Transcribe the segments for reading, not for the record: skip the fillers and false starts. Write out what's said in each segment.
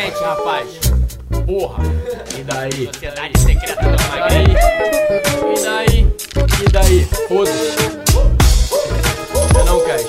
frente, rapaz. Porra. E daí? Sociedade secreta do Magrinho. E daí? Foda-se. Você não quer?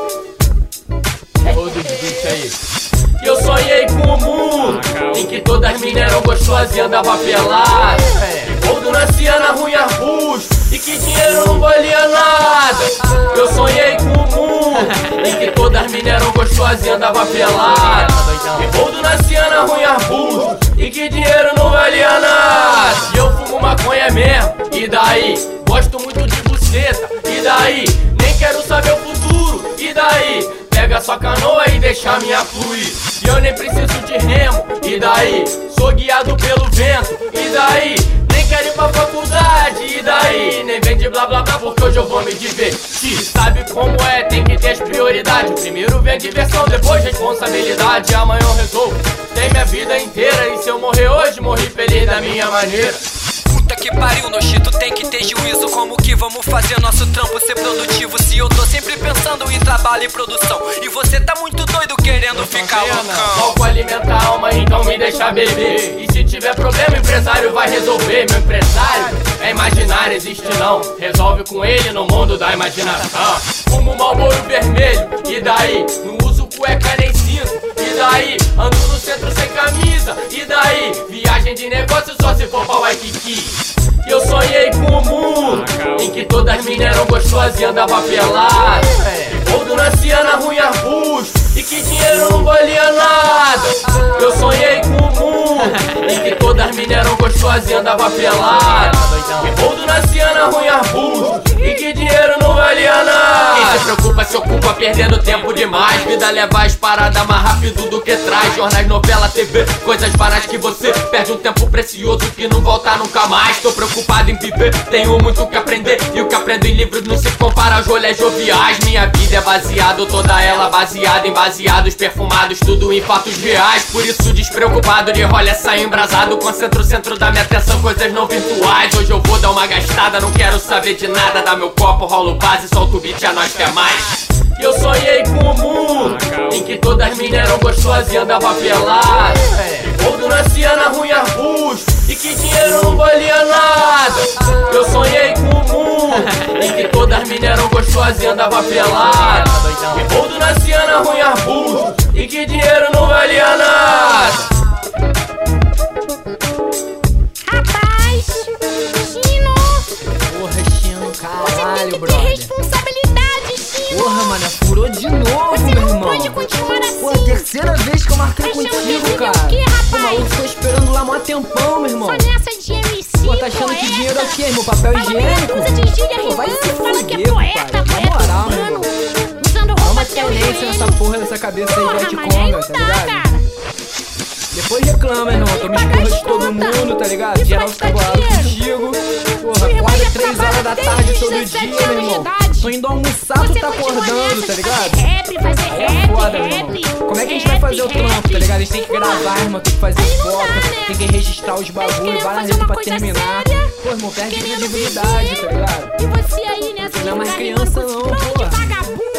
Foda os beats aí. Eu sonhei com um mundo em que todas as minas eram gostosas e andava pelada. Gordo nascia na ruim arbusto e que dinheiro não valia nada. Eu sonhei com um mundo em que todas as minas eram gostosas e andava pelada. Gordo nascia na ruim arbusto e que dinheiro não valia nada. E eu fumo maconha mesmo, e daí? Gosto muito de buceta, e daí? Nem quero saber o futuro, e daí? Pega sua canoa e deixa a minha fluir. E eu nem preciso de remo, e daí? Sou guiado pelo vento, e daí? Nem quero ir pra faculdade, e daí? Nem vem de blá blá blá porque hoje eu vou me divertir. Sabe como é, tem que ter as prioridades. Primeiro vem a diversão, depois responsabilidade. Amanhã eu resolvo, tem minha vida inteira. E se eu morrer hoje, morri feliz da minha maneira. Puta que pariu, Noshito, tem que ter juízo. Como que vamos fazer nosso trampo ser produtivo? Se eu tô sempre pensando em trabalho e produção e você tá muito doido querendo ficar loucão. Álcool alimenta a alma, então me deixa beber. E se tiver problema, o empresário vai resolver. Meu empresário é imaginário, existe não. Resolve com ele no mundo da imaginação. Fumo Marlboro vermelho, e daí? Não uso cueca nem cinto, e daí? Ando no centro sem camisa, e daí? Viagem de negócio só se for pra Waikiki. Eu sonhei com um mundo em que todas as minas eram gostosas e andava pelada. Gordo nascia na ruim arbusto e que dinheiro não valia nada. Eu sonhei com um mundo em que todas as minas eram gostosas e andava pelada. Gordo nascia na ruim arbusto e que dinheiro não valia nada. Quem se preocupa se ocupa perdendo tempo demais. Vida leva as paradas mais rápido do que traz. Jornais, novela, TV, coisas varas que você perde um tempo precioso que não volta nunca mais. Tô preocupado em viver, tenho muito o que aprender. E o que aprendo em livros não se compara aos rolês joviais. Minha vida é baseada, toda ela baseada em baseados perfumados, tudo em fatos reais. Por isso despreocupado de rolê sair embrasado. Concentro o centro da minha atenção, coisas não virtuais. Hoje eu vou dar uma gastada, não quero saber de nada. Dá meu copo, rolo base, solto o beat, a nós quer mais. Eu sonhei com um mundo em que todas as minas eram gostosas e andava pelada. Gordo nascia na ruim arbusto e que dinheiro não valia nada. Eu sonhei com um mundo em que todas as minas eram gostosas e andava pelada. Gordo nascia na ruim arbusto e que dinheiro não valia nada. Rapaz, Chino, Porra, Chino, caralho, você tem que ter brother. responsabilidade, Chino. Porra, mano, furou de novo, Você meu não irmão. pode continuar assim. Pô, terceira vez que eu marquei Achando que contigo, vida é cara. o quê, rapaz? Pô, maluco, tô esperando lá mó tempão, meu irmão. Só nessa de MC, Pô, tá achando que poeta. dinheiro é o quê, irmão? Papel Fala meia higiênico? dúzia de gíria Pô, vai rimando, se fala que é fuder, poeta, pai. Na poeta moral, meu urbano, irmão. usando Dá roupa uma até o tenência joelho. nessa porra dessa cabeça aí, Porra, vai de mas aí conga, não tá dá, ligado? cara. Depois reclama, irmão. Tô me escorrendo de todo mundo, tá ligado? Isso Geral vai te fica dar bolado dinheiro. contigo. Porra, Sua irmã acorda já 3 horas da trabalha tarde desde todo 17 dia, meu anos de irmão. idade. Tô indo almoçar, tu Você tá continua acordando, nessa tá de ligado? fazer rap, fazer Aí é rap, foda, meu rap. irmão. Como é que a gente vai fazer o trampo, tá ligado? A gente tem que gravar, irmão, tem que fazer Aí não foto, dá, né? tem que registrar os bagulho, querendo várias fazer vezes uma pra coisa terminar. séria, Pô, irmão, perde querendo credibilidade, viver. tá ligado? E você aí nessa Você de não é mais ficar criança rimando com não, esse bando pô. de vagabundo.